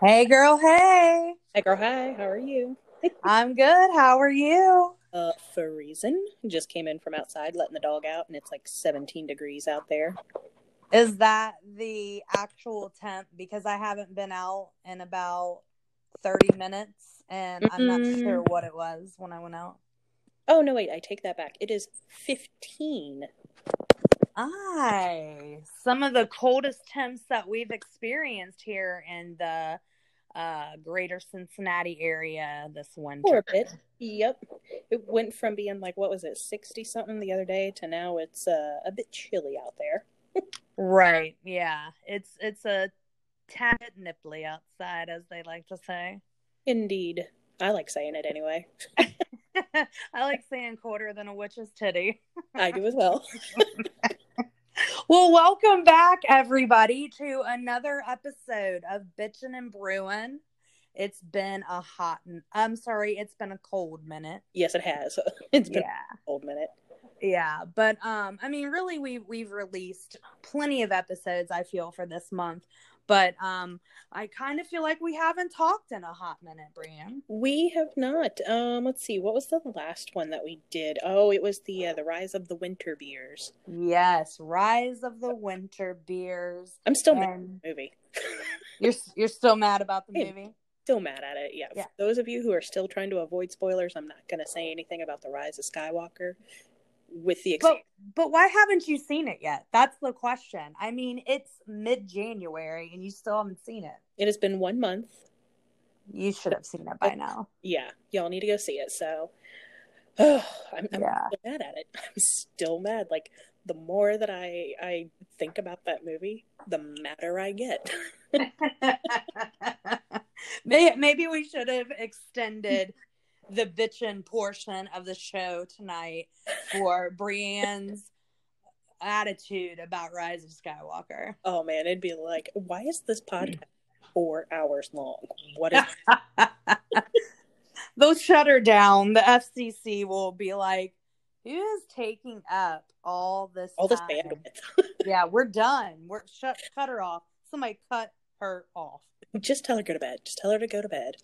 Hey girl, hey. Hey girl, hi, how are you? I'm good. How are you? Freezing. Just came in from outside letting the dog out and it's like 17 degrees out there. Is that the actual temp? Because I haven't been out in about 30 minutes and I'm not sure Mm. what it was when I went out. Oh no, wait, I take that back. It is 15. Some of the coldest temps that we've experienced here in the greater Cincinnati area this For a winter. bit. Yep. It went from being like, what was it, 60 something the other day to now it's a bit chilly out there. Right. Yeah. It's a tad nipply outside, as they like to say. Indeed. I like saying it anyway. I like saying quarter than a witch's titty. I do as well. Well, welcome back, everybody, to another episode of Bitchin' and Brewin'. It's been it's been a cold minute. Yes, it has. It's been Yeah. a cold minute. Yeah, but I mean, really, we've released plenty of episodes, I feel, for this month. But I kind of feel like we haven't talked in a hot minute, Brian. We have not. Let's see. What was the last one that we did? Oh, it was the Rise of the Winter Beers. Yes, Rise of the Winter Beers. I'm still mad at the movie. You're still mad about the I'm movie? still mad at it. Yeah. For those of you who are still trying to avoid spoilers, I'm not going to say anything about the Rise of Skywalker. With the but why haven't you seen it yet? That's the question. I mean, it's mid-January and you still haven't seen it. It has been 1 month. You should have seen it by now. Yeah, y'all need to go see it. So, I'm still mad at it. I'm still mad. Like the more that I think about that movie, the madder I get. Maybe we should have extended the bitchin' portion of the show tonight for Brienne's attitude about Rise of Skywalker. Oh man, it'd be like, why is this podcast 4 hours long? What is They'll shut her down. The FCC will be like, who is taking up all this bandwidth? Yeah, we're done. Cut her off. Somebody cut her off. Just tell her to go to bed. Just tell her to go to bed.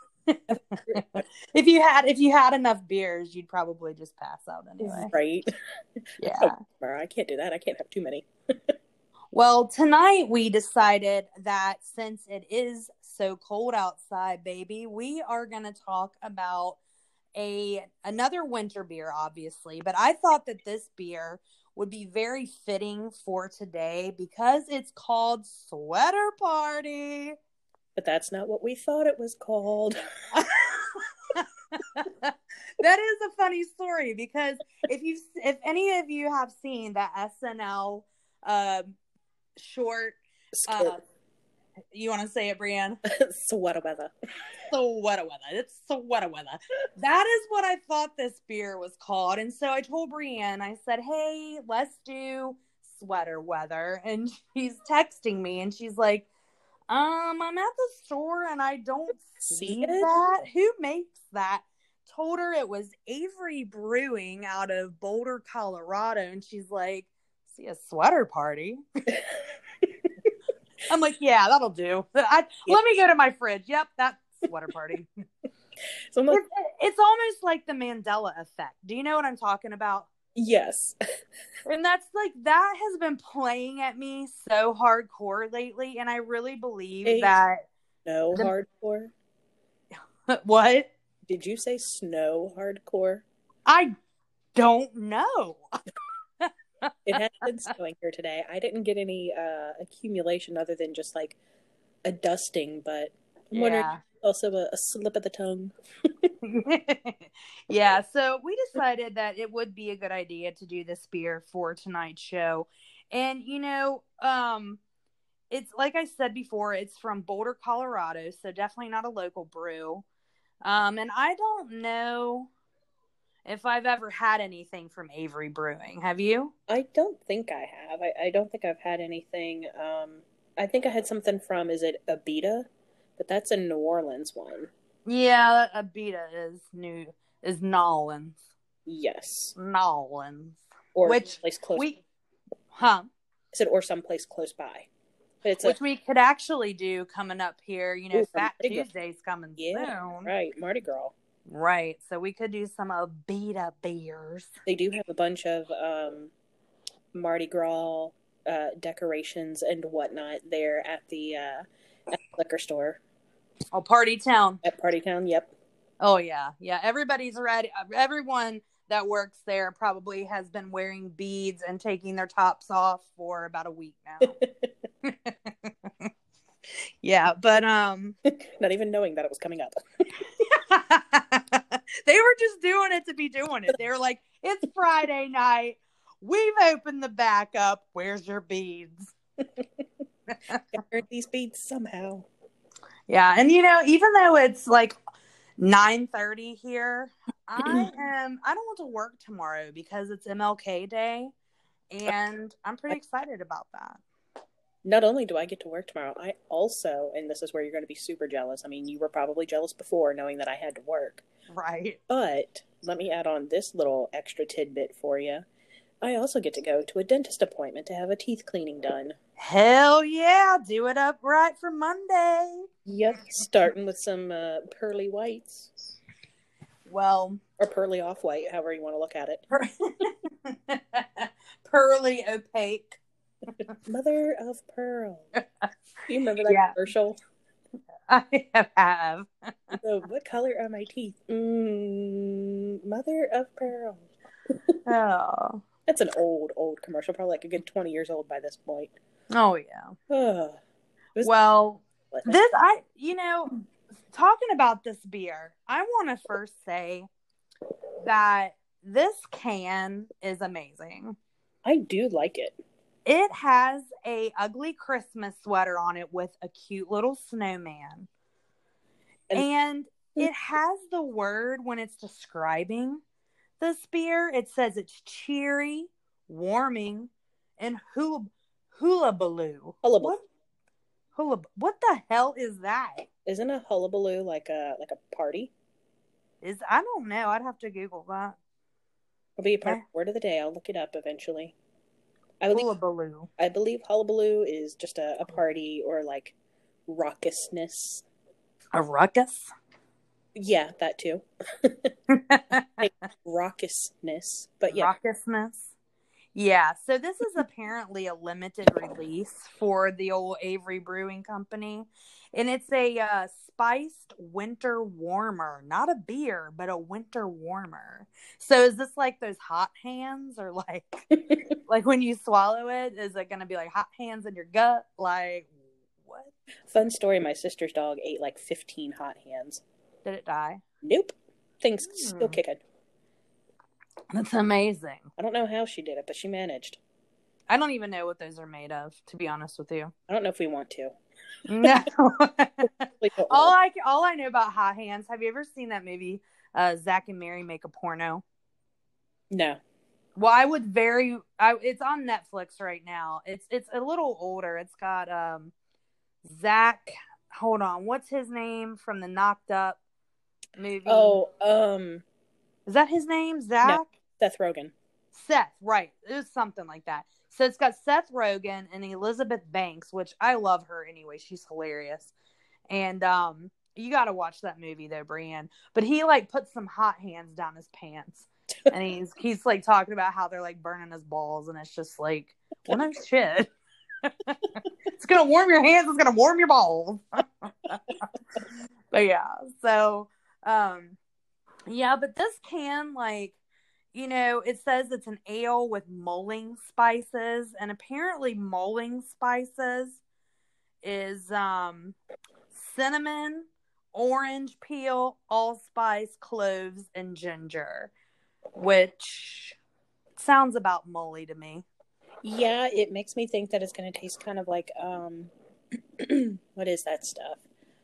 If you had enough beers, you'd probably just pass out anyway. Right? Yeah. I can't do that. I can't have too many. Well, tonight we decided that since it is so cold outside, baby, we are going to talk about another winter beer, obviously. But I thought that this beer would be very fitting for today because it's called Sweater Party. But that's not what we thought it was called. That is a funny story because if any of you have seen the SNL short, you want to say it, Brienne? Sweater weather. Sweater weather. It's sweater weather. That is what I thought this beer was called. And so I told Brienne, I said, hey, let's do sweater weather. And she's texting me and she's like, I'm at the store and I don't see that. Who makes that? Told her it was Avery Brewing out of Boulder, Colorado. And she's like, see a sweater party? I'm like, yeah, that'll do. Let me go to my fridge. Yep, that's Sweater Party. It's almost like the Mandela effect. Do you know what I'm talking about? Yes. And that's like, that has been playing at me so hardcore lately. And I really believe that. Snow hardcore? What? Did you say snow hardcore? I don't know. It has been snowing here today. I didn't get any accumulation other than just like a dusting, but I'm wondering also a slip of the tongue. Yeah, so we decided that it would be a good idea to do this beer for tonight's show. And, it's like I said before, it's from Boulder, Colorado, so definitely not a local brew. And I don't know if I've ever had anything from Avery Brewing. Have you? I don't think I have. I don't think I've had anything. I think I had something from, is it Abita? But that's a New Orleans one. Yeah, Abita is New Orleans. Yes. New Orleans. Or someplace close. Huh? I said, or someplace close by. It's which we could actually do coming up here. You know, Ooh, Fat Mardi Gras. Tuesday's coming Yeah, soon. right. Mardi Gras. Right. So we could do some Abita beers. They do have a bunch of Mardi Gras decorations and whatnot there at the liquor store. Oh, Party Town. At Party Town, yep. Oh, yeah. Yeah, everybody's ready. Everyone that works there probably has been wearing beads and taking their tops off for about a week now. Yeah, but not even knowing that it was coming up. They were just doing it to be doing it. They were like, it's Friday night. We've opened the back up. Where's your beads? Earned these beads somehow. Yeah, and you know, even though it's like 9:30 here, I don't want to work tomorrow because it's MLK Day, and I'm pretty excited about that. Not only do I get to work tomorrow, I also, and this is where you're going to be super jealous. I mean, you were probably jealous before knowing that I had to work. Right. But let me add on this little extra tidbit for you. I also get to go to a dentist appointment to have a teeth cleaning done. Hell yeah, do it up right for Monday. Yep, starting with some pearly whites. Well, or pearly off-white, however you want to look at it. Pearly opaque. Mother of pearl. Do you remember that commercial? I have. So, what color are my teeth? Mother of pearl. Oh. That's an old commercial, probably like a good 20 years old by this point. Oh, yeah. Well, talking about this beer, I want to first say that this can is amazing. I do like it. It has a ugly Christmas sweater on it with a cute little snowman. And it has the word when it's describing this beer. It says it's cheery, warming, and hullabaloo. Hullabaloo. What the hell is that? Isn't a hullabaloo like a party? I don't know. I'd have to Google that. It'll be a part of the word of the day. I'll look it up eventually. Hullabaloo. I believe hullabaloo is just a party or like raucousness. A ruckus? Yeah, that too. Like raucousness. But yeah. Raucousness. Yeah, so this is apparently a limited release for the old Avery Brewing Company. And it's a spiced winter warmer. Not a beer, but a winter warmer. So is this like those hot hands or like like when you swallow it, is it going to be like hot hands in your gut? Like what? Fun story, my sister's dog ate like 15 hot hands. Did it die? Nope. Thing's still kicking. That's amazing. I don't know how she did it, but she managed. I don't even know what those are made of, to be honest with you. I don't know if we want to. No. all I know about hot hands, have you ever seen that movie, Zack and Mary Make a Porno? No. Well, it's on Netflix right now. It's a little older. It's got Zack, hold on, what's his name from the Knocked Up movie? Is that his name? Zach? No, Seth Rogen. Seth, right. It was something like that. So it's got Seth Rogen and Elizabeth Banks, which I love her anyway. She's hilarious. And you got to watch that movie though, Brienne. But he like puts some hot hands down his pants. And he's like talking about how they're like burning his balls. And it's just like, well, no shit. It's going to warm your hands. It's going to warm your balls. But yeah, so... yeah, but this can, like, you know, it says it's an ale with mulling spices, and apparently mulling spices is cinnamon, orange peel, allspice, cloves, and ginger, which sounds about mully to me. Yeah, it makes me think that it's going to taste kind of like, what is that stuff?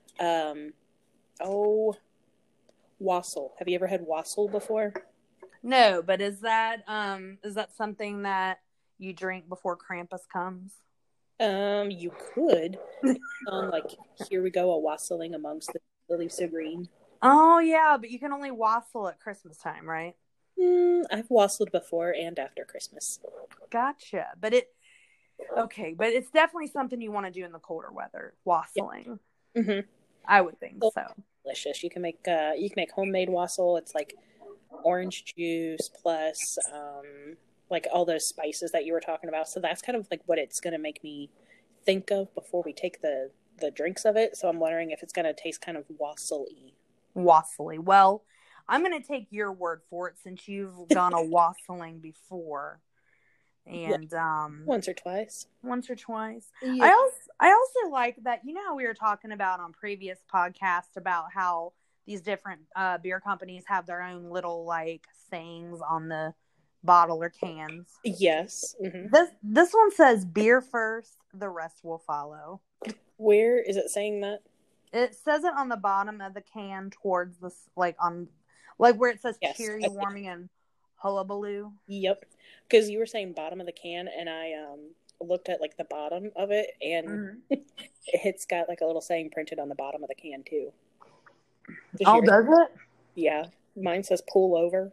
Wassail. Have you ever had wassail before? No, but is that something that you drink before Krampus comes? You could. Like, here we go, a wassailing amongst the leaves so green. Oh yeah, but you can only wassail at Christmas time, right? I've wassailed before and after Christmas. Gotcha. But Okay, but it's definitely something you want to do in the colder weather. Wassailing. Yeah. Mm-hmm. I would think so. Delicious. You can make homemade wassail. It's like orange juice plus like all those spices that you were talking about. So that's kind of like what it's going to make me think of before we take the drinks of it. So I'm wondering if it's going to taste kind of wassail-y. Wassailing. Well, I'm going to take your word for it since you've done a wassailing before. And once or twice. Yeah. I also like that, you know how we were talking about on previous podcasts about how these different beer companies have their own little like sayings on the bottle or cans. Yes. Mm-hmm. This one says beer first, the rest will follow. Where is it saying that? It says it on the bottom of the can towards this, like where it says cheery, warming, and hullabaloo. Yep. Because you were saying bottom of the can, and I looked at like the bottom of it, and it's got like a little saying printed on the bottom of the can too. Oh, does it? Yeah. Mine says pull over.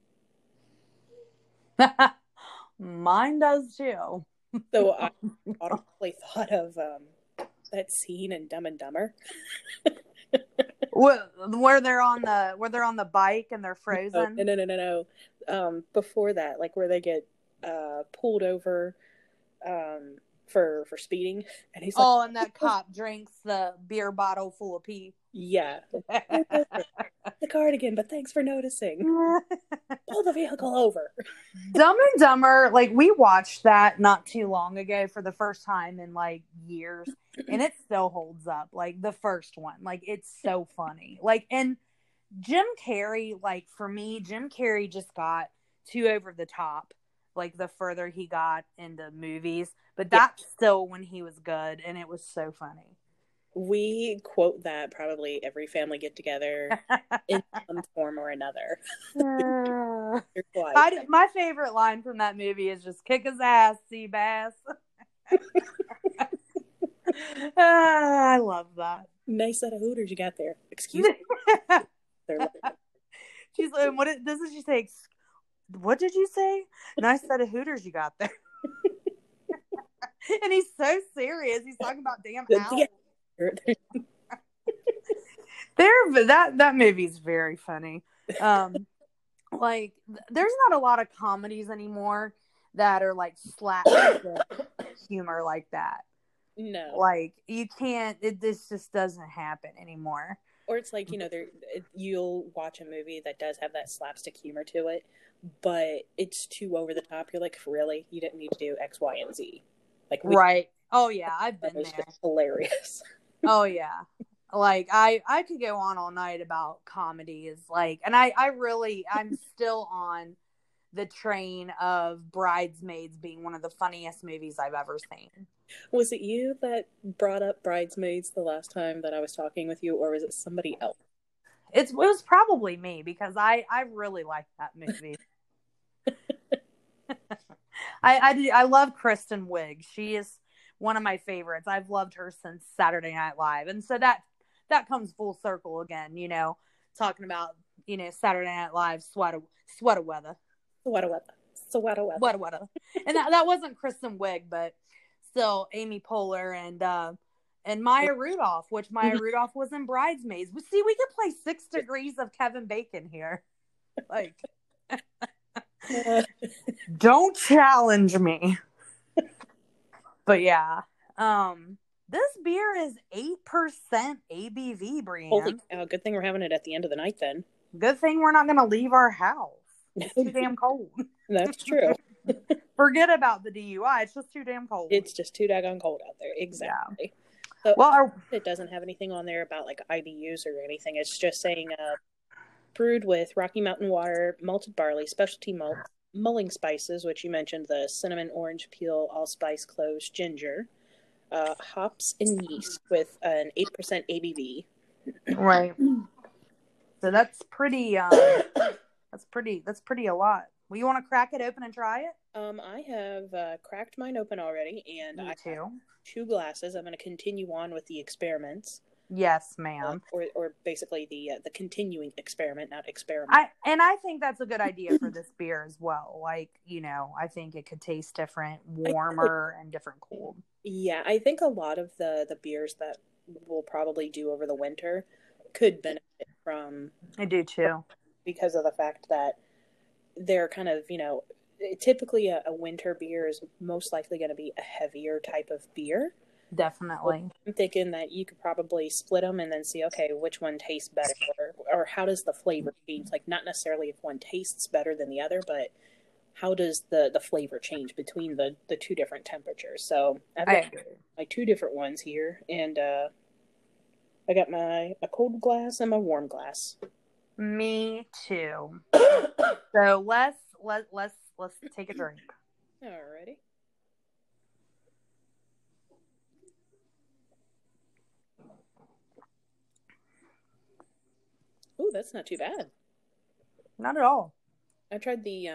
Mine does too. So I automatically thought of that scene in Dumb and Dumber. Where they're on the bike and they're frozen. No. Before that, like where they get pulled over for speeding, and he's like, and that cop drinks the beer bottle full of pee. Yeah. The cardigan, but thanks for noticing. Pull the vehicle over. Dumb and Dumber, like we watched that not too long ago for the first time in like years, and it still holds up. Like the first one, like it's so funny. Like, and Jim Carrey, like for me, Jim Carrey just got too over the top. Like the further he got into movies, but that's still when he was good, and it was so funny. We quote that probably every family get together in some form or another. My favorite line from that movie is just "kick his ass, Seabass." I love that. Nice set of Hooters you got there. Excuse me. She's like, doesn't she say? What did you say? Nice set of Hooters you got there. And he's so serious. He's talking about damn owls. That movie's very funny. Like there's not a lot of comedies anymore that are like slapstick humor like that. No, like you can't. This just doesn't happen anymore. Or it's like, you'll watch a movie that does have that slapstick humor to it, but it's too over the top. You're like, really? You didn't need to do X, Y, and Z. Like, right? Oh yeah, I've been there. Just hilarious. Oh yeah, like I could go on all night about comedies, like, and I'm still on the train of Bridesmaids being one of the funniest movies I've ever seen. Was it you that brought up Bridesmaids the last time that I was talking with you, or was it somebody else? It was probably me, because I really like that movie. I love Kristen Wiig. She is one of my favorites. I've loved her since Saturday Night Live, and so that comes full circle again. Talking about Saturday Night Live sweater weather. And that wasn't Kristen Wiig, but still Amy Poehler and Maya Rudolph, which Maya Rudolph was in Bridesmaids. See, we could play 6 Degrees of Kevin Bacon here. Like, don't challenge me. But yeah, this beer is 8% ABV, Brienne. Holy cow, good thing we're having it at the end of the night then. Good thing we're not going to leave our house. It's too damn cold. That's true. Forget about the DUI. It's just too damn cold. It's just too daggone cold out there. Exactly. Yeah. So it doesn't have anything on there about like IBUs or anything. It's just saying brewed with Rocky Mountain water, malted barley, specialty malt, mulling spices, which you mentioned, the cinnamon, orange peel, allspice, cloves, ginger, hops, and yeast with an 8% ABV. Right. So that's pretty. That's pretty a lot. Well, you want to crack it open and try it? I have cracked mine open already, and I have 2 glasses. I'm going to continue on with the experiments. Yes, ma'am. Or basically the continuing experiment, not experiment. I think that's a good idea for this beer as well. Like, I think it could taste different, warmer and different cold. Yeah, I think a lot of the beers that we'll probably do over the winter could benefit from. I do too. Because of the fact that they're kind of, typically a winter beer is most likely going to be a heavier type of beer. Definitely. So I'm thinking that you could probably split them and then see, okay, which one tastes better, or how does the flavor change? Like, not necessarily if one tastes better than the other, but how does the flavor change between the two different temperatures? So I've got my two different ones here, and I got a cold glass and my warm glass. Me too. So let's take a drink. Alrighty. Ooh, that's not too bad. Not at all. I tried the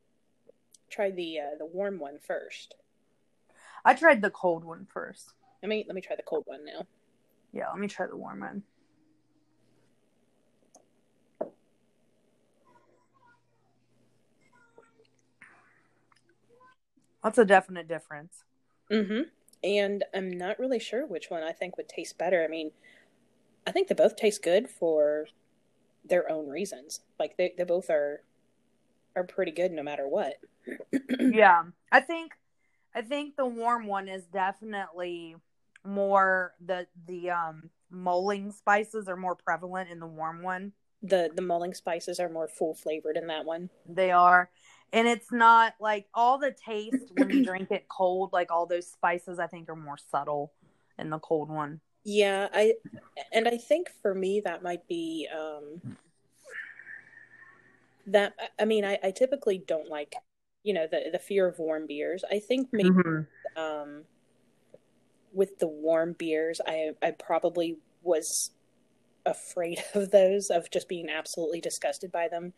warm one first. I tried the cold one first. Let me try the cold one now. Yeah, let me try the warm one. That's a definite difference. Mm-hmm. And I'm not really sure which one I think would taste better. I mean, I think they both taste good for their own reasons. Like they both are pretty good no matter what. Yeah. I think the warm one is definitely more the mulling spices are more prevalent in the warm one. The mulling spices are more full flavored in that one. They are. And it's not like all the taste when you drink it cold, like all those spices I think are more subtle in the cold one. Yeah, I think for me that might be that I mean I typically don't like, the fear of warm beers. I think maybe with the warm beers I probably was afraid of those, of just being absolutely disgusted by them.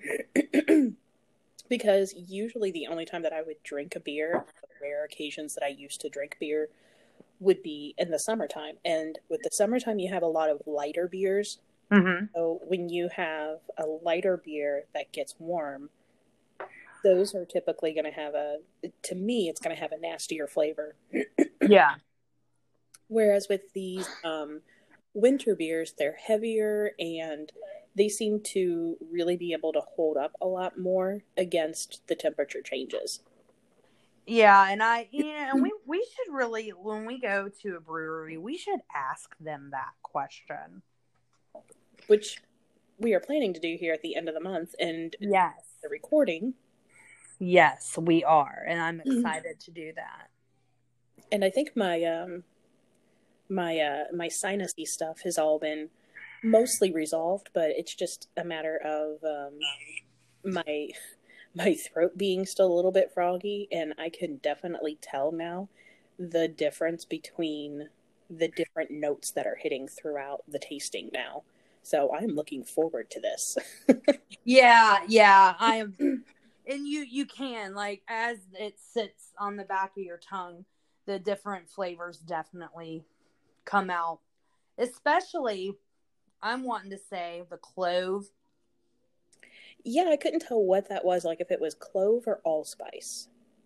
Because usually the only time that I would drink a beer, the rare occasions that I used to drink beer, would be in the summertime. And with the summertime, you have a lot of lighter beers. Mm-hmm. So when you have a lighter beer that gets warm, those are typically going to have to me, it's going to have a nastier flavor. Yeah. Whereas with these winter beers, they're heavier and they seem to really be able to hold up a lot more against the temperature changes. Yeah, and we should really, when we go to a brewery, we should ask them that question. Which we are planning to do here at the end of the month, and yes, the recording. Yes, we are, and I'm excited to do that. And I think my my sinusy stuff has all been mostly resolved, but it's just a matter of my throat being still a little bit froggy, and I can definitely tell now the difference between the different notes that are hitting throughout the tasting now. So I'm looking forward to this. Yeah, I am. And you can, like, as it sits on the back of your tongue, the different flavors definitely come out. Especially, I'm wanting to say the clove. Yeah, I couldn't tell what that was, like if it was clove or allspice.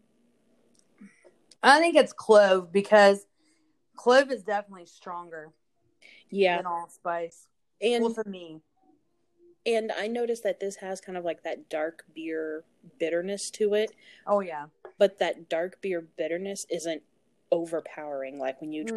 I think it's clove because clove is definitely stronger. Yeah, than allspice. And well, for me. And I noticed that this has kind of like that dark beer bitterness to it. Oh yeah, but that dark beer bitterness isn't overpowering. Like when you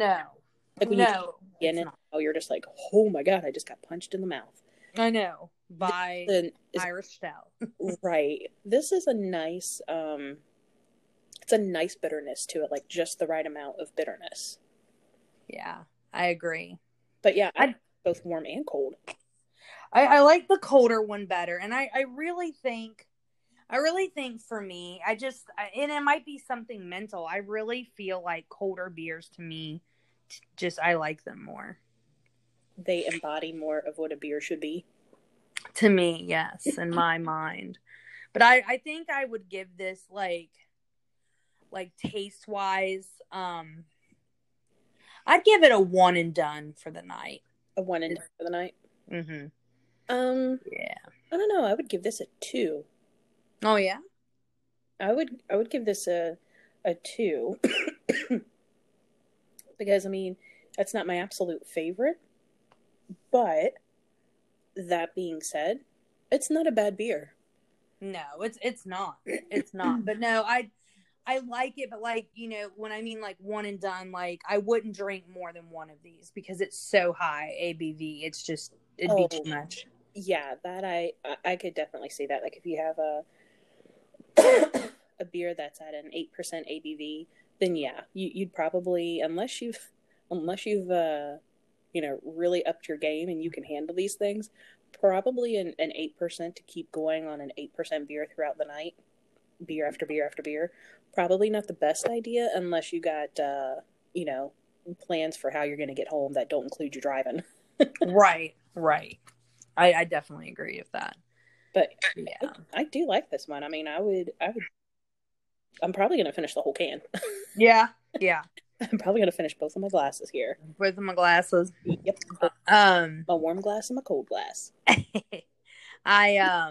you're just like, oh my god, I just got punched in the mouth. I know, by Irish stout. Right. This is a nice it's a nice bitterness to it, like just the right amount of bitterness. Yeah, I agree. But yeah, I both warm and cold. I like the colder one better, and I really think for me, and it might be something mental. I really feel like colder beers to me, I like them more. They embody more of what a beer should be. To me, yes, in my mind. But I think I would give this like taste wise, I'd give it a one and done for the night. A one and done for the night. Mm-hmm. Yeah. I don't know. I would give this a 2. Oh yeah. I would give this a 2 because I mean that's not my absolute favorite, but that being said, it's not a bad beer. No, it's not. It's not. But no, I like it, but like, you know, when I mean like one and done, like I wouldn't drink more than one of these because it's so high ABV. It's just it'd be too much. Yeah, that I could definitely see that. Like if you have a beer that's at an 8% ABV, then yeah, you'd probably unless you've you know, really upped your game and you can handle these things, probably an 8% to keep going on an 8% beer throughout the night, beer after beer after beer. Probably not the best idea unless you got you know, plans for how you're going to get home that don't include you driving. Right. I definitely agree with that. But yeah, I do like this one. I mean, I'm probably going to finish the whole can. Yeah. I'm probably going to finish both of my glasses here. Both of my glasses. Yep. My warm glass and my cold glass. Yeah,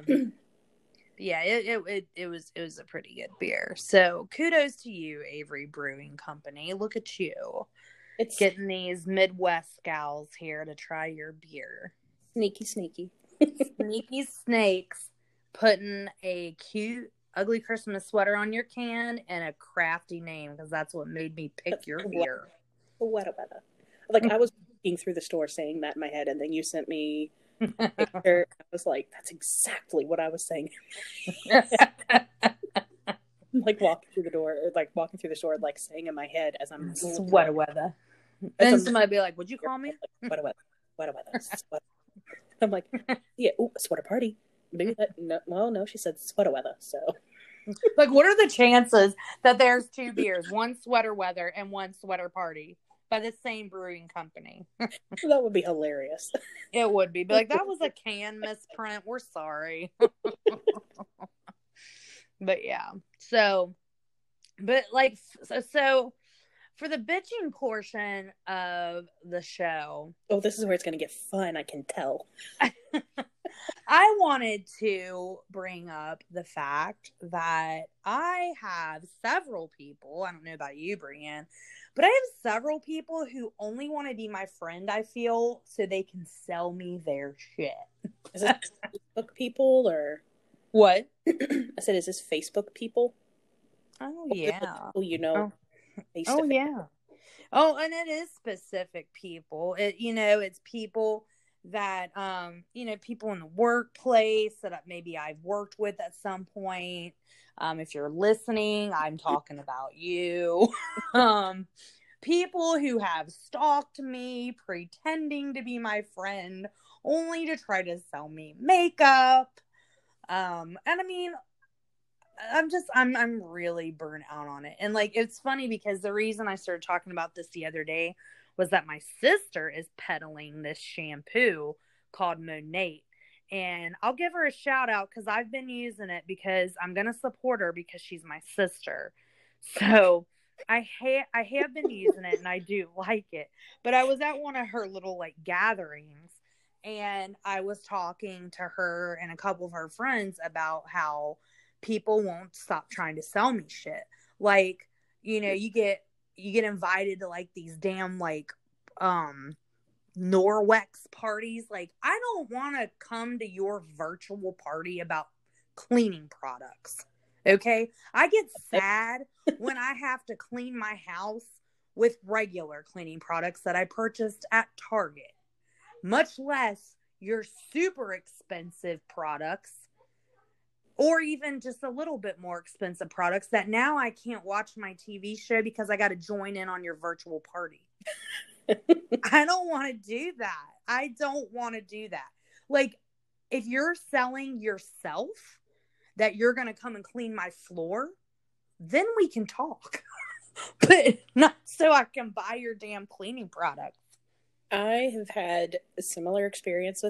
it was a pretty good beer. So kudos to you, Avery Brewing Company. Look at you. It's getting these Midwest gals here to try your beer. Sneaky. Sneaky snakes putting a cute, ugly Christmas sweater on your can and a crafty name because that's what made me pick your beer. What about that? Like I was looking through the store saying that in my head, and then you sent me a picture. I was like, that's exactly what I was saying. Like walking through the store, like saying in my head as I'm sweater weather. And somebody be like, "Would you call me?" Sweater weather. I'm like, yeah, sweater party. Maybe that. No, well, no, she said sweater weather. So, like, what are the chances that there's 2 beers, one sweater weather and one sweater party by the same brewing company? That would be hilarious. It would be. But like, that was a can misprint. We're sorry. But yeah. So, but like, so for the bitching portion of the show. Oh, this is where it's going to get fun. I can tell. I wanted to bring up the fact that I have several people, I don't know about you, Brienne, but I have several people who only want to be my friend, I feel, so they can sell me their shit. Is this Facebook people or? What? I said, is this Facebook people? Oh, yeah. You know. Oh, yeah. Oh, and it is specific people. It's people that, people in the workplace that maybe I've worked with at some point. If you're listening, I'm talking about you. People who have stalked me, pretending to be my friend, only to try to sell me makeup. And I mean, I'm really burnt out on it. And like, it's funny because the reason I started talking about this the other day was that my sister is peddling this shampoo called Monate. And I'll give her a shout out because I've been using it because I'm going to support her because she's my sister. So I have been using it and I do like it. But I was at one of her little like gatherings and I was talking to her and a couple of her friends about how people won't stop trying to sell me shit. Like, you get invited to like these damn like Norwex parties. Like, I don't want to come to your virtual party about cleaning products. Okay? I get sad when I have to clean my house with regular cleaning products that I purchased at Target. Much less your super expensive products or even just a little bit more expensive products that now I can't watch my TV show because I got to join in on your virtual party. I don't want to do that. I don't want to do that. Like, if you're selling yourself that you're going to come and clean my floor, then we can talk. But not so I can buy your damn cleaning products. I have had similar experiences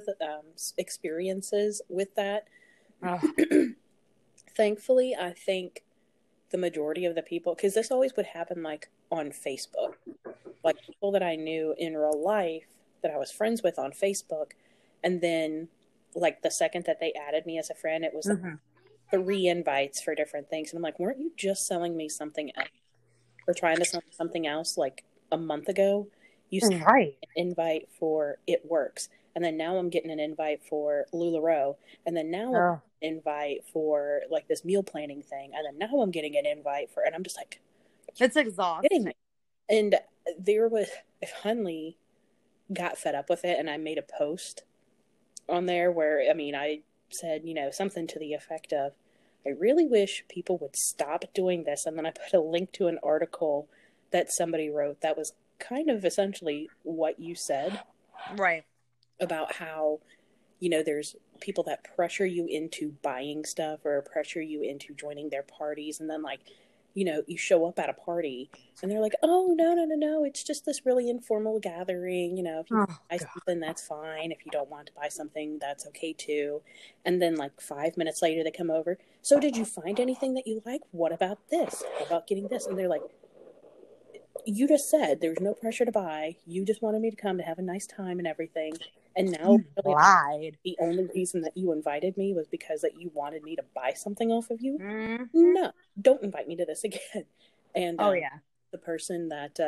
with that. Thankfully, I think the majority of the people, because this always would happen like on Facebook. like people that I knew in real life that I was friends with on Facebook. And then like the second that they added me as a friend, it was like 3 invites for different things. And I'm like, weren't you just selling me something else or trying to sell me something else like a month ago? You sent Right. an invite for It Works. And then now I'm getting an invite for LuLaRoe. And then now I'm getting an invite for like this meal planning thing. And then now I'm getting an invite for, and I'm just like, it's exhausting. And I finally got fed up with it. And I made a post on there where, I mean, I said, you know, something to the effect of, I really wish people would stop doing this. And then I put a link to an article that somebody wrote that was kind of essentially what you said. Right. About how, you know, there's people that pressure you into buying stuff or pressure you into joining their parties. And then, like, you know, you show up at a party and they're like, oh, no. It's just this really informal gathering. You know, if you buy something, that's fine. If you don't want to buy something, that's okay too. And then, like, 5 minutes later, they come over. So did you find anything that you like? What about this? What about getting this? And they're like, you just said there's no pressure to buy. You just wanted me to come to have a nice time and everything. And now lied. The only reason that you invited me was because that you wanted me to buy something off of you. Mm-hmm. No, don't invite me to this again. And the person that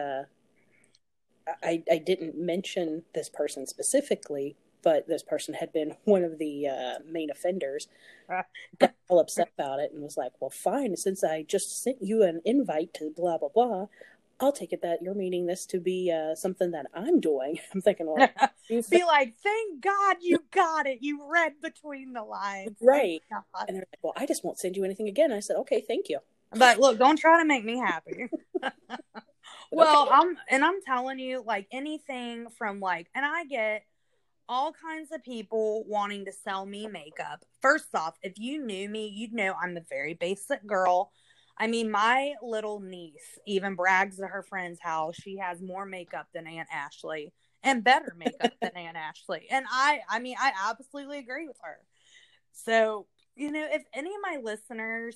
I didn't mention this person specifically, but this person had been one of the main offenders. Got all upset about it and was like, well, fine, since I just sent you an invite to blah, blah, blah, I'll take it that you're meaning this to be something that I'm doing. I'm thinking, well, be like, thank God you got it. You read between the lines. Right. And they're like, well, I just won't send you anything again. I said, okay, thank you. But look, don't try to make me happy. Well, okay. I'm telling you, like, anything from like, and I get all kinds of people wanting to sell me makeup. First off, if you knew me, you'd know I'm a very basic girl. I mean, my little niece even brags at her friend's house. She has more makeup than Aunt Ashley and better makeup than Aunt Ashley. And I mean, I absolutely agree with her. So, you know, if any of my listeners,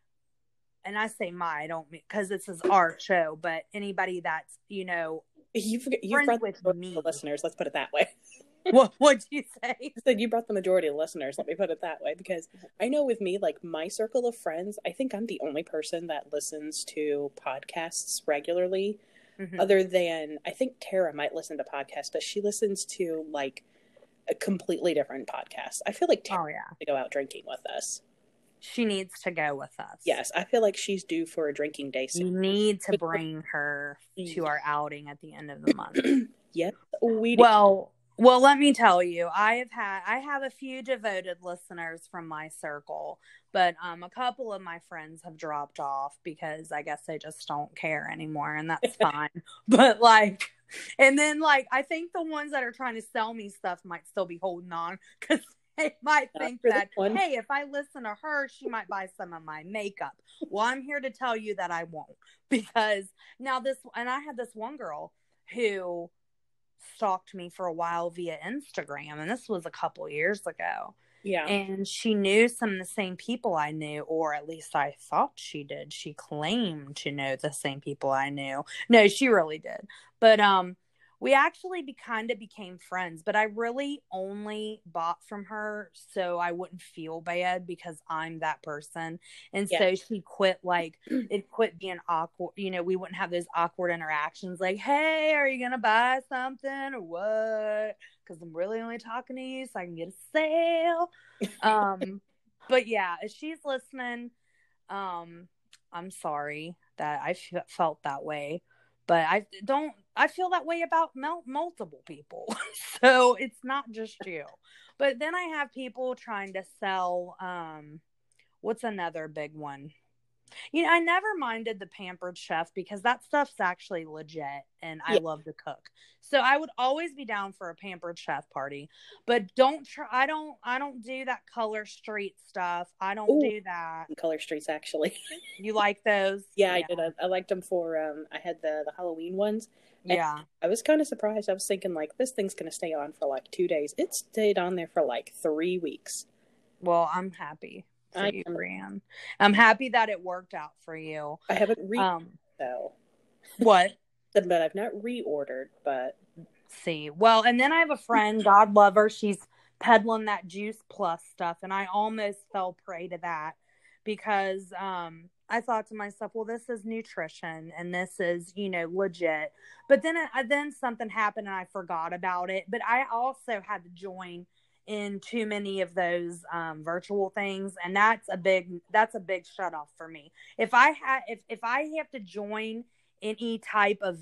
and I say my, I don't mean, because this is our show, but anybody that's, you know, you've brought with me, listeners, let's put it that way. What'd you say? I said you brought the majority of listeners. Let me put it that way, because I know with me, like my circle of friends, I think I'm the only person that listens to podcasts regularly. Mm-hmm. Other than, I think Tara might listen to podcasts, but she listens to like a completely different podcast. I feel like Tara needs to go out drinking with us. She needs to go with us. Yes, I feel like she's due for a drinking day soon. You need to bring her to our outing at the end of the month. Yep, we do. Well, let me tell you, I have a few devoted listeners from my circle, but a couple of my friends have dropped off because I guess they just don't care anymore, and that's fine. But like, and then like, I think the ones that are trying to sell me stuff might still be holding on because they might think that, hey, if I listen to her, she might buy some of my makeup. Well, I'm here to tell you that I won't, because now and I had this one girl who stalked me for a while via Instagram, and this was a couple years ago. Yeah. And she knew some of the same people I knew, or at least I thought she did. She claimed to know the same people I knew. No, she really did. But we actually kind of became friends, but I really only bought from her so I wouldn't feel bad because I'm that person. And so she quit, like, it quit being awkward. You know, we wouldn't have those awkward interactions like, hey, are you going to buy something or what? Because I'm really only talking to you so I can get a sale. But yeah, if she's listening, I'm sorry that I felt that way. But I feel that way about multiple people. So it's not just you. But then I have people trying to sell, what's another big one? You know, I never minded the Pampered Chef because that stuff's actually legit and I love to cook. So I would always be down for a Pampered Chef party. But I don't do that Color Street stuff. I don't do that. Color Streets, actually. You like those? Yeah, I did. I liked them for I had the Halloween ones. Yeah. I was kind of surprised. I was thinking, like, this thing's going to stay on for like 2 days. It stayed on there for like 3 weeks. Well, I'm happy for you, Brianne. I'm happy that it worked out for you. I haven't read though. What? But I've not reordered, but See, well, and then I have a friend, God love her, she's peddling that Juice Plus stuff, and I almost fell prey to that because I thought to myself, well, this is nutrition and this is, legit. But then something happened and I forgot about it. But I also had to join in too many of those virtual things, and that's a big shut off for me. If I have to join any type of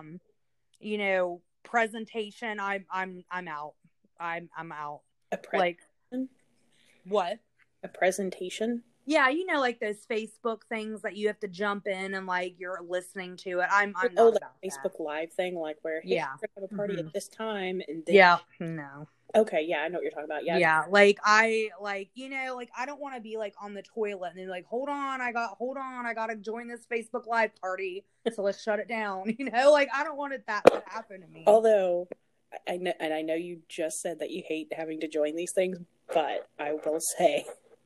presentation, I'm out. I'm out. a Like presentation? what? A presentation? Yeah, like those Facebook things that you have to jump in and like you're listening to it. I'm Oh, not like about Facebook that. Live thing, like where, hey, Yeah. we're gonna have a party Mm-hmm. at this time, and then Yeah. No. okay, yeah, I know what you're talking about. Yeah, Yeah, like I don't want to be like on the toilet and then like, hold on, I gotta join this Facebook Live party, so let's shut it down. Like I don't want that to happen to me. although I know, and I know you just said that you hate having to join these things, but I will say,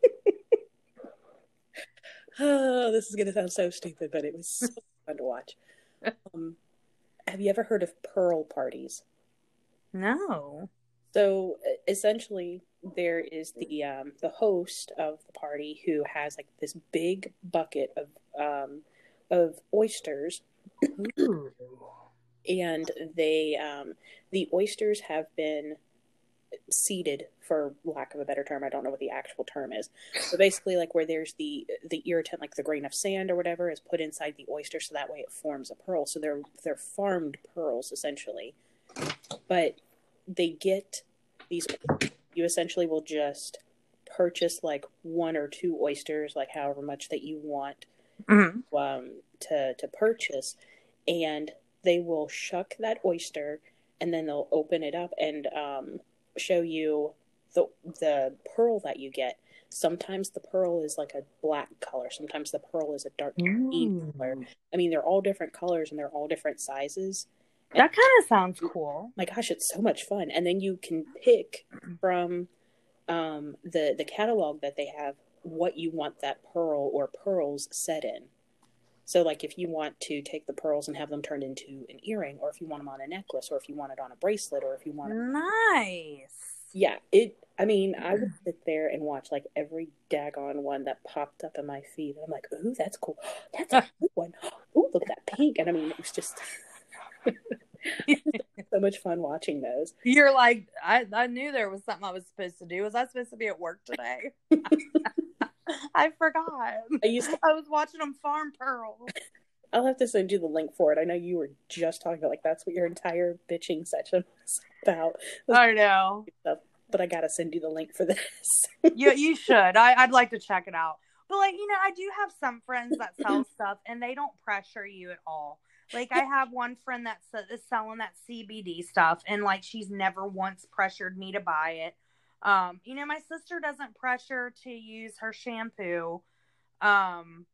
oh, this is gonna sound so stupid, but it was so fun to watch. Have you ever heard of Pearl parties? No. So essentially, there is the host of the party who has like this big bucket of oysters, Ooh. and the oysters have been seeded, for lack of a better term. I don't know what the actual term is. So basically, like where there's the irritant, like the grain of sand or whatever, is put inside the oyster, so that way it forms a pearl. So they're farmed pearls essentially, but they get these. You essentially will just purchase like one or two oysters, like however much that you want Mm-hmm. to purchase, and they will shuck that oyster, and then they'll open it up and show you the pearl that you get. Sometimes the pearl is like a black color. Sometimes the pearl is a dark green color. I mean, they're all different colors and they're all different sizes. That kind of sounds cool. My gosh, it's so much fun. And then you can pick from the catalog that they have what you want that pearl or pearls set in. So, like, if you want to take the pearls and have them turned into an earring, or if you want them on a necklace, or if you want it on a bracelet, or if you want it... Nice. Yeah, I mean, I would sit there and watch, like, every daggone one that popped up in my feed. And I'm like, ooh, that's cool. That's a good one. Ooh, look at that pink. And I mean, it was just... so much fun watching those. You're like, I knew there was something I was supposed to do. Was I supposed to be at work today? I forgot. I was watching them farm pearls. I'll have to send you the link for it. I know you were just talking about, like, that's what your entire bitching section was about. I know. But I gotta send you the link for this. You should. I'd like to check it out. But, like, I do have some friends that sell stuff, and they don't pressure you at all. Like, I have one friend that is selling that CBD stuff, and, like, she's never once pressured me to buy it. My sister doesn't pressure to use her shampoo. And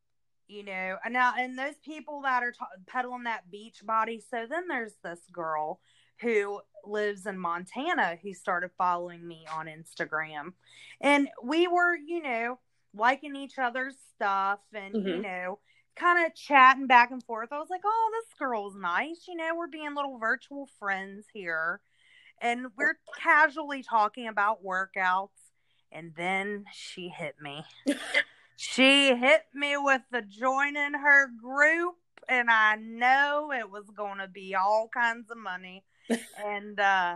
those people that are peddling that beach body. So then there's this girl who lives in Montana who started following me on Instagram, and we were, liking each other's stuff and, kind of chatting back and forth. I was like, oh, this girl's nice. We're being little virtual friends here. And we're casually talking about workouts. And then she hit me. She hit me with the joining her group. And I know it was going to be all kinds of money. And,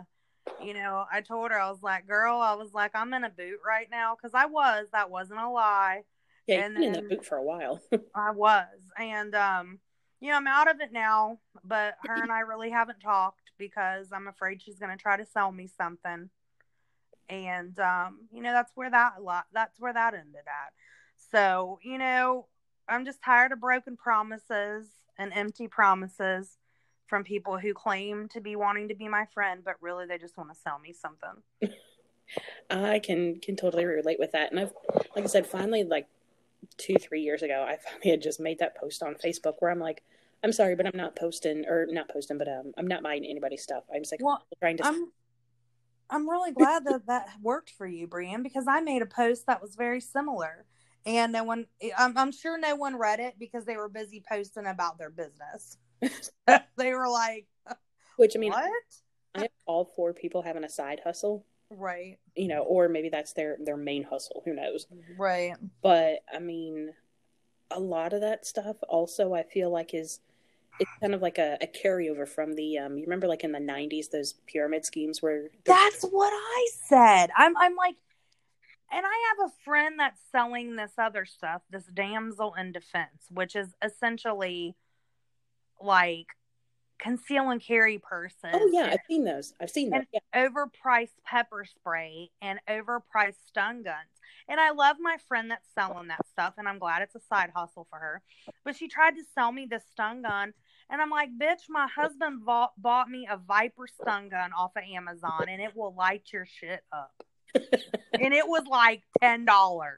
I told her, I was like, girl, I'm in a boot right now. Because that wasn't a lie. Yeah, you've been in that boot for a while. I was. And, I'm out of it now, but her and I really haven't talked because I'm afraid she's going to try to sell me something. And, that's where that ended at. So, I'm just tired of broken promises and empty promises from people who claim to be wanting to be my friend, but really they just want to sell me something. I can totally relate with that. And I've, like I said, finally, like 2-3 years ago, I finally had just made that post on Facebook where I'm like, I'm sorry, but I'm not posting, but I'm not buying anybody's stuff. I'm just like, trying to. I'm really glad that worked for you, Brian, because I made a post that was very similar. And no one, I'm sure no one read it because they were busy posting about their business. They were like, Which, I mean, what? I am all for people having a side hustle, Right. or maybe that's their main hustle. Who knows? Right. But I mean, a lot of that stuff also I feel like it's kind of like a carryover from the you remember like in the 90s those pyramid schemes where that's what I said. I'm like, and I have a friend that's selling this other stuff, this damsel in defense, which is essentially like conceal and carry purses. Oh yeah, I've seen those. I've seen those. Yeah. Overpriced pepper spray and overpriced stun guns. And I love my friend that's selling that stuff, and I'm glad it's a side hustle for her. But she tried to sell me this stun gun, and I'm like, bitch, my husband bought me a Viper stun gun off of Amazon, and it will light your shit up. And it was like $10.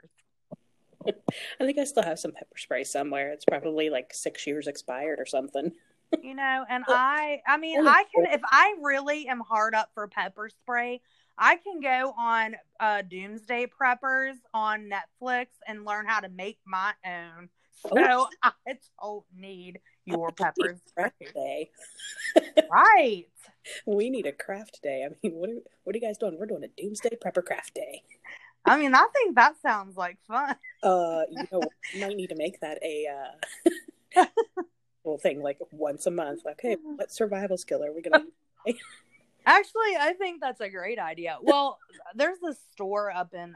I think I still have some pepper spray somewhere. It's probably like 6 years expired or something. And I mean, I can, if I really am hard up for pepper spray, I can go on Doomsday Preppers on Netflix and learn how to make my own. So I don't need your pepper spray. Day. Right. We need a craft day. I mean, what are you guys doing? We're doing a Doomsday Prepper Craft Day. I mean, I think that sounds like fun. You might need to make that a little thing like once a month. Okay, what survival skill are we gonna? Actually, I think that's a great idea. Well, there's this store up in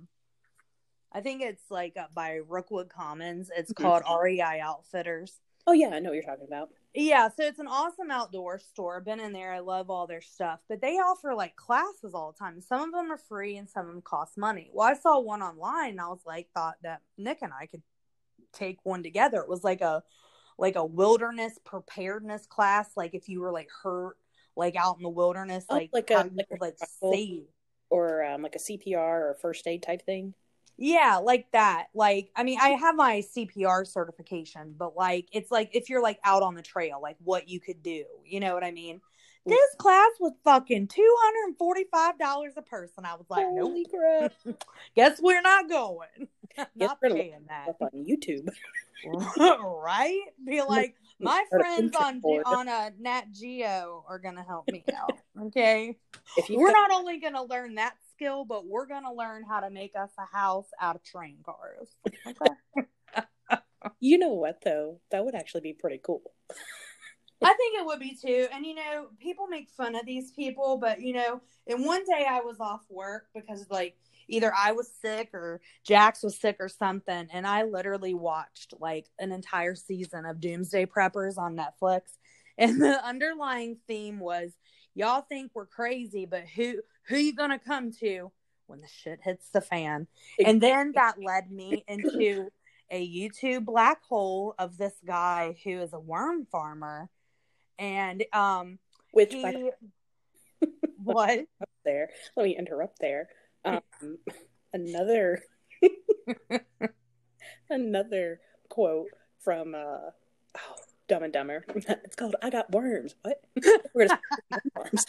I think it's like up by Rookwood Commons. It's called REI Outfitters. Oh yeah, I know what you're talking about. Yeah, so it's an awesome outdoor store. I've been in there. I love all their stuff. But they offer like classes all the time. Some of them are free and some of them cost money. Well, I saw one online and I was like, thought that Nick and I could take one together. It was like a wilderness preparedness class. Like if you were like hurt, like out in the wilderness, like how you could save. Or like a CPR or first aid type thing. Yeah, like that. Like, I mean, I have my CPR certification, but like, it's like if you're like out on the trail, like what you could do. You know what I mean? This class was fucking $245 a person. I was like, holy crap. Guess we're not going. Not paying that. Up on YouTube. Right? Be like, my friends on a Nat Geo are going to help me out. Okay? We're not only going to learn that skill, but we're going to learn how to make us a house out of train cars. Okay? You know what, though? That would actually be pretty cool. I think it would be too. And, people make fun of these people, but, and one day I was off work because, like, either I was sick or Jax was sick or something. And I literally watched, like, an entire season of Doomsday Preppers on Netflix. And the underlying theme was, y'all think we're crazy, but who you gonna come to when the shit hits the fan? And then that led me into a YouTube black hole of this guy who is a worm farmer. And which what? There, let me interrupt there. Another quote from Dumb and Dumber. It's called "I Got Worms." What? We're just worms.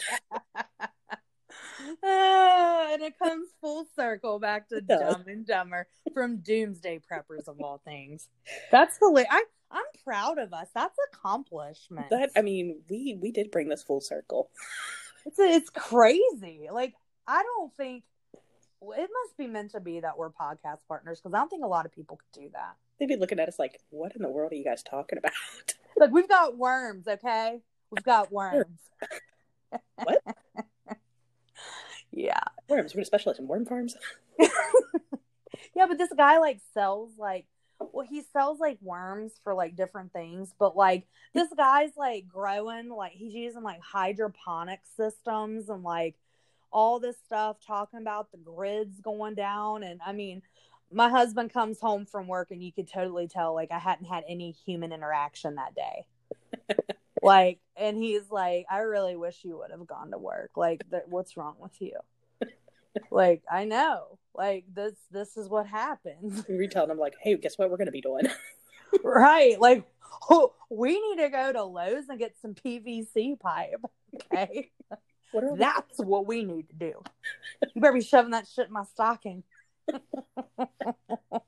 And it comes full circle back to Dumb and Dumber from Doomsday Preppers of all things. That's hilarious. I'm proud of us. That's accomplishment. We did bring this full circle. It's crazy. Like, I don't think it must be meant to be that we're podcast partners, because I don't think a lot of people could do that. They'd be looking at us like, what in the world are you guys talking about? Like, we've got worms, okay? We've got worms. What? Yeah. Worms. We're going to specialize in worm farms. Yeah, but this guy sells he sells worms for different things, but this guy's growing, he's using hydroponic systems and all this stuff, talking about the grids going down. And I mean, my husband comes home from work and you could totally tell I hadn't had any human interaction that day. And he's like, I really wish you would have gone to work. What's wrong with you? I know. This is what happens. You're telling him hey, guess what we're going to be doing? Right. We need to go to Lowe's and get some PVC pipe. Okay. That's what we need to do. You better be shoving that shit in my stocking.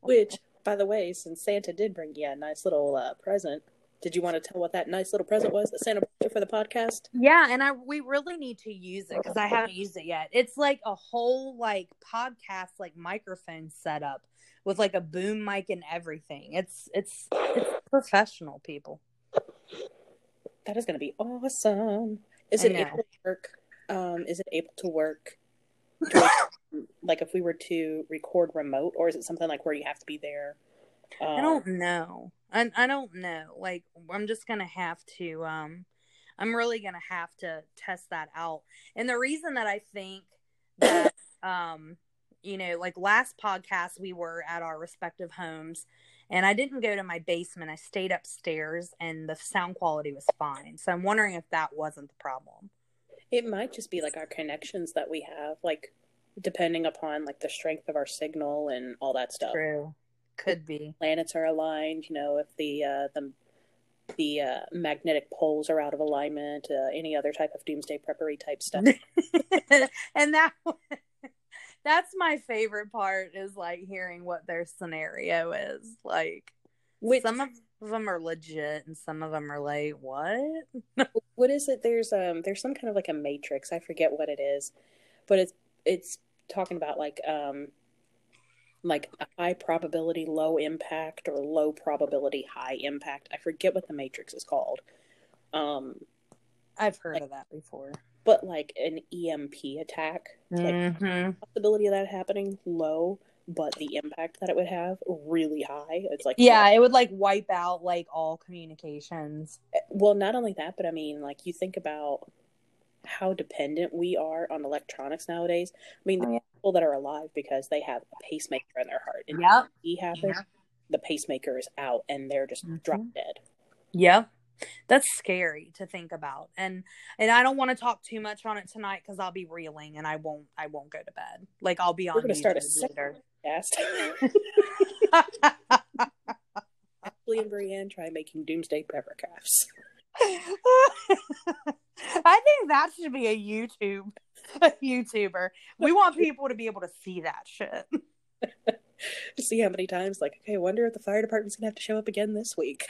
Which, by the way, since Santa did bring you a nice little present, did you want to tell what that nice little present was that Santa brought you for the podcast? Yeah, and we really need to use it because I haven't used it yet. It's like a whole like podcast like microphone setup with like a boom mic and everything. It's professional, people. That is going to be awesome. Is it able to work? Is it able to work? Like if we were to record remote, or is it something like where you have to be there? I don't know. I don't know. Like I'm just gonna have to. I'm really gonna have to test that out. And the reason that I think that, like last podcast we were at our respective homes, and I didn't go to my basement. I stayed upstairs, and the sound quality was fine. So I'm wondering if that wasn't the problem. It might just be like our connections that we have, like depending upon like the strength of our signal and all that stuff. True, could be. Planets are aligned. If the magnetic poles are out of alignment. Any other type of doomsday preppery type stuff. And that's my favorite part is like hearing what their scenario is. Like, some of them are legit and some of them are like, what? What is it? There's some kind of like a matrix. I forget what it is, but it's talking about like a high probability low impact or low probability high impact. I forget what the matrix is called. I've heard of that before. But like an EMP attack, like the possibility of that happening low, but the impact that it would have really high. It's like, it would like wipe out like all communications. Well, not only that, but I mean, like you think about how dependent we are on electronics nowadays. I mean, the people that are alive because they have a pacemaker in their heart, and if it happens, the pacemaker is out and they're just drop dead. Yep. That's scary to think about, and I don't want to talk too much on it tonight because I'll be reeling and I won't go to bed. Like I'll be on. We're going to start a podcast. Ashley and Brienne try making doomsday pepper crafts. I think that should be a YouTuber. We want people to be able to see that shit. To see how many times, like, okay, I wonder if the fire department's gonna have to show up again this week.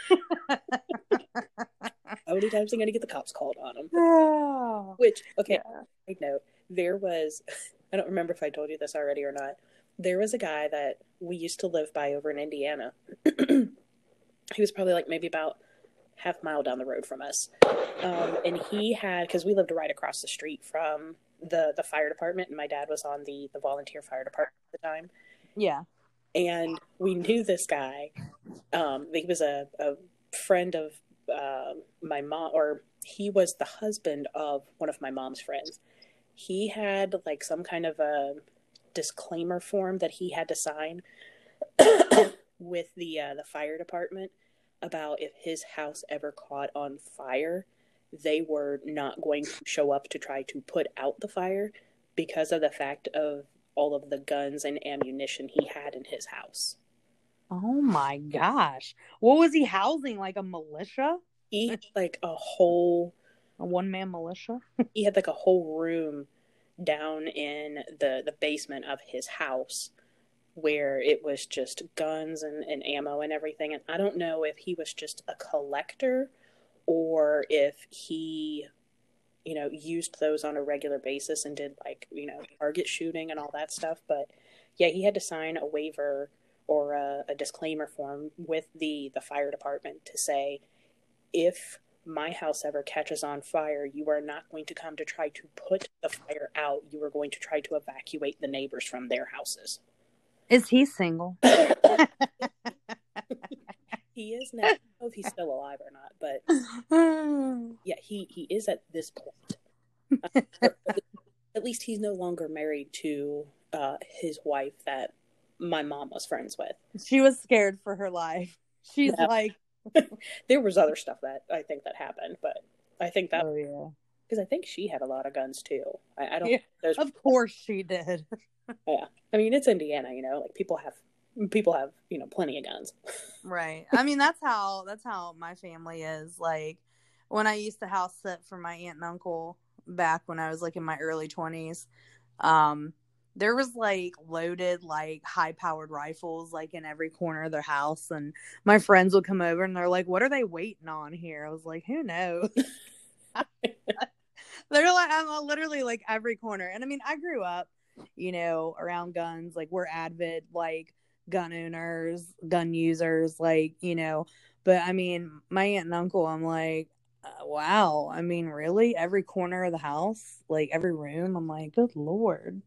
How many times are they gonna get the cops called on them? Oh, Which, okay, side note, there was, I don't remember if I told you this already or not. There was a guy that we used to live by over in Indiana. He was probably like maybe about half mile down the road from us. And he had, because we lived right across the street from the fire department, and my dad was on the volunteer fire department at the time. Yeah. And we knew this guy. He was a friend of my mom, or he was the husband of one of my mom's friends. He had like some kind of a disclaimer form that he had to sign with the fire department about if his house ever caught on fire, they were not going to show up to try to put out the fire because of the fact of all of the guns and ammunition he had in his house. Oh my gosh. What was he housing? Like a militia? He had like a one-man militia? He had like a whole room down in the basement of his house where it was just guns and ammo and everything. And I don't know if he was just a collector or if he, used those on a regular basis and did like, target shooting and all that stuff. But yeah, he had to sign a waiver or a disclaimer form with the fire department to say, if my house ever catches on fire, you are not going to come to try to put the fire out. You are going to try to evacuate the neighbors from their houses. Is he single? He is now. I don't know if he's still alive or not, but yeah, he is at this point. At least he's no longer married to his wife that my mom was friends with. She was scared for her life. She's like... There was other stuff that I think that happened, but I think that... Oh, yeah. Because I think she had a lot of guns, too. I don't... Yeah, of course she did. Yeah. I mean, it's Indiana, like, people have, plenty of guns. Right. I mean, that's how my family is. Like, when I used to house sit for my aunt and uncle back when I was, like, in my early 20s, there was like loaded, like high powered rifles, like in every corner of their house. And my friends would come over and they're like, what are they waiting on here? I was like, who knows? They're like, I'm literally like every corner. And I mean, I grew up, around guns. Like, we're avid, like, gun owners, gun users, like, but I mean, my aunt and uncle, I'm like, wow. I mean, really? Every corner of the house, like every room? I'm like, good Lord.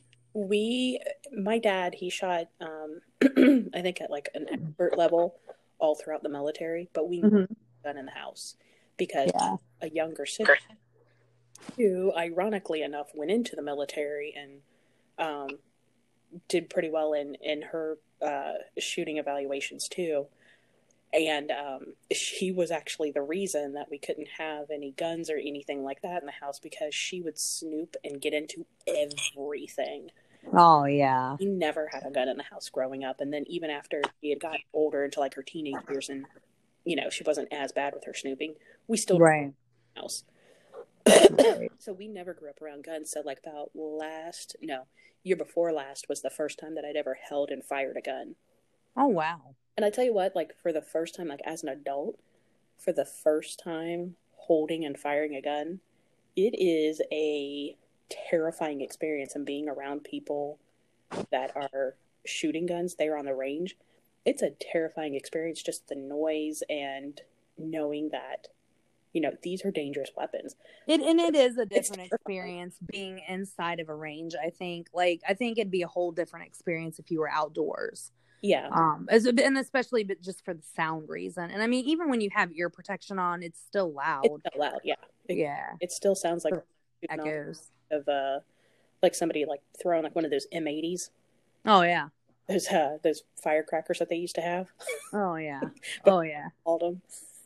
My dad, he shot, I think at like an expert level all throughout the military, but we never had a gun in the house because a younger sister who, ironically enough, went into the military and did pretty well in her shooting evaluations too. And she was actually the reason that we couldn't have any guns or anything like that in the house, because she would snoop and get into everything. Oh, yeah. We never had a gun in the house growing up. And then even after she had gotten older into like her teenage years and, she wasn't as bad with her snooping, we still didn't have a house. So we never grew up around guns. So like about year before last was the first time that I'd ever held and fired a gun. Oh, wow. And I tell you what, like for the first time, like as an adult, for the first time holding and firing a gun, it is a terrifying experience. And being around people that are shooting guns, they're on the range. It's a terrifying experience, just the noise and knowing that, these are dangerous weapons. It is a different experience being inside of a range. I think it'd be a whole different experience if you were outdoors. Yeah. And especially but just for the sound reason. And I mean, even when you have ear protection on, it's still loud. It's still loud, yeah. It still sounds like echoes of like somebody like throwing like one of those M80s. Oh yeah. Those firecrackers that they used to have. Oh yeah. Oh yeah. Called them.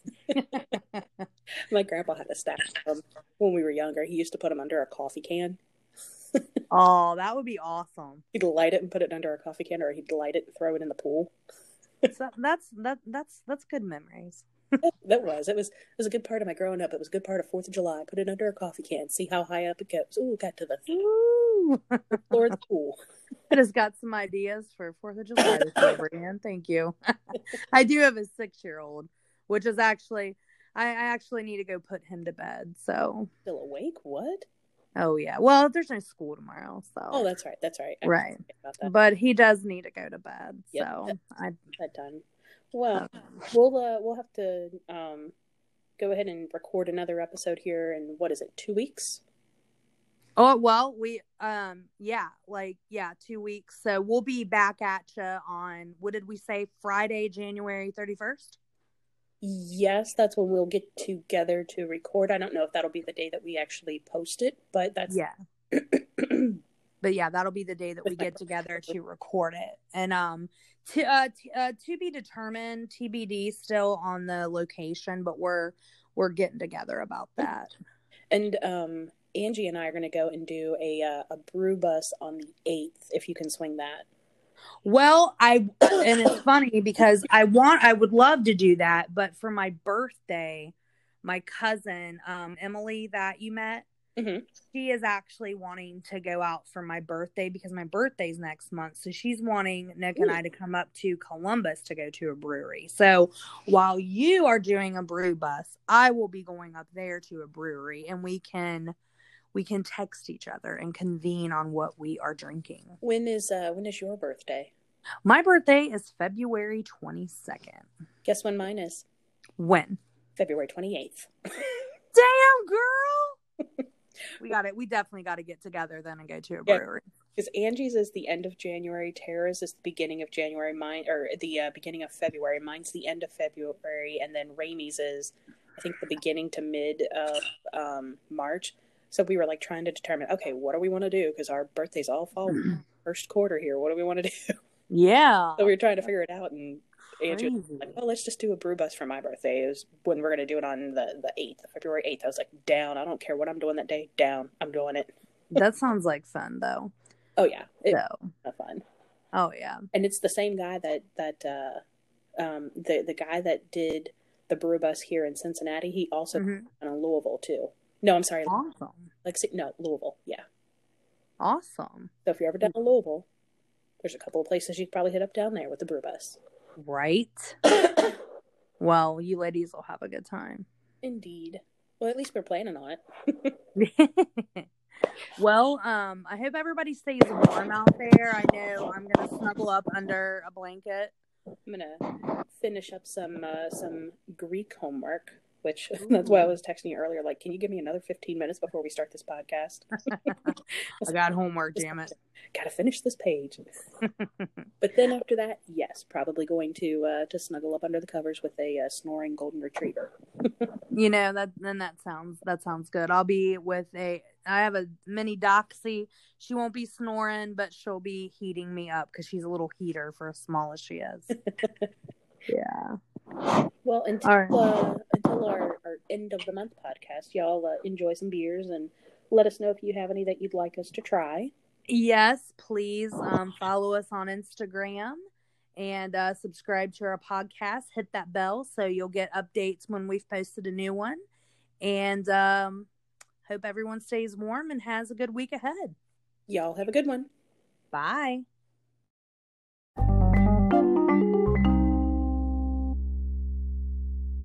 My grandpa had a stack of them when we were younger. He used to put them under a coffee can. Oh, that would be awesome. He'd light it and put it under a coffee can, or he'd light it and throw it in the pool. So that's good memories. It was a good part of my growing up. It was a good part of 4th of July. Put it under a coffee can, see how high up it goes. Ooh, got to the floor of the pool. I just got some ideas for 4th of July this year, Brian. Thank you. I do have a 6-year-old, which is actually, I actually need to go put him to bed. So still awake? What? Oh yeah. Well, there's no school tomorrow, so. Oh, that's right. Right. But he does need to go to bed. Yep. So that done. Well, we'll have to go ahead and record another episode here in 2 weeks? Oh well, we 2 weeks. So we'll be back at you on, what did we say, Friday, January 31st? Yes, that's when we'll get together to record. I don't know if that'll be the day that we actually post it, but that's But yeah, that'll be the day that we get together to record it. And to be determined, TBD still on the location, but we're getting together about that. And Angie and I are going to go and do a brew bus on the 8th, if you can swing that. Well, and it's funny because I would love to do that, but for my birthday, my cousin, Emily, that you met, she is actually wanting to go out for my birthday because my birthday's next month. So she's wanting Nick and I to come up to Columbus to go to a brewery. So while you are doing a brew bus, I will be going up there to a brewery, and we can text each other and convene on what we are drinking. When is your birthday? My birthday is February 22nd. Guess when mine is? When? February 28th. Damn, girl! We definitely got to get together then and go to a brewery. Because Angie's is the end of January, Tara's is the beginning of January, beginning of February. Mine's the end of February, and then Ramey's is, I think, the beginning to mid of March. So we were like trying to determine, okay, what do we want to do? Because our birthdays all fall first quarter here. What do we want to do? Yeah. So we were trying to figure it out, and Angie was like, well, let's just do a brew bus for my birthday. It was when we're going to do it on the 8th, February 8th. I was like, down. I don't care what I'm doing that day. Down. I'm doing it. That sounds like fun, though. Oh, yeah. It's fun. Oh, yeah. And it's the same guy that the guy that did the brew bus here in Cincinnati, he also in Louisville, too. No, I'm sorry. Awesome. Louisville. Yeah. Awesome. So if you're ever down in Louisville, there's a couple of places you could probably hit up down there with the brew bus. Right. Well, you ladies will have a good time. Indeed. Well, at least we're planning on it. Well, I hope everybody stays warm out there. I know I'm gonna snuggle up under a blanket. I'm gonna finish up some Greek homework, which that's why I was texting you earlier. Like, can you give me another 15 minutes before we start this podcast? I got homework, damn it. Gotta finish this page. But then after that, yes, probably going to snuggle up under the covers with a snoring golden retriever. You know, that sounds good. I'll be with I have a mini Doxy. She won't be snoring, but she'll be heating me up because she's a little heater for as small as she is. Yeah. Well, until our end of the month podcast, y'all enjoy some beers and let us know if you have any that you'd like us to try. Yes, please follow us on Instagram and subscribe to our podcast. Hit that bell so you'll get updates when we've posted a new one. And hope everyone stays warm and has a good week ahead. Y'all have a good one. Bye.